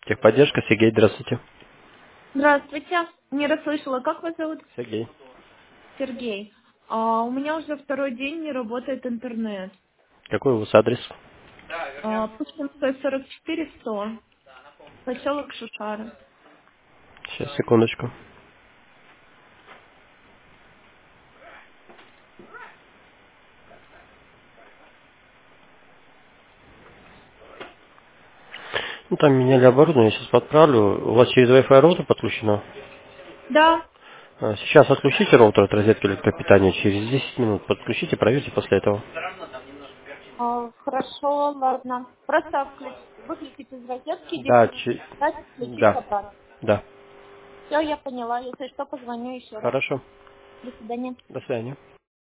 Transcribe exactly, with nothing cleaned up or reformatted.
Техподдержка, Сергей, здравствуйте. Здравствуйте. Не расслышала, как вас зовут? Сергей. Сергей. А, у меня уже второй день не работает интернет. Какой у вас адрес? А, Пушкинская сорок четыре сто, поселок Шушара. Сейчас, секундочку. Ну, там меняли оборудование, я сейчас подправлю. У вас через Wi-Fi роутер подключено? Да. А, Сейчас отключите роутер от розетки электропитания. Через десять минут подключите, проверьте после этого. А, хорошо, ладно. Просто включ- выключить из розетки Да, десять минут, че- дать включить да, обратно. да. Все, я поняла. Если что, позвоню еще раз. Хорошо. До свидания. До свидания.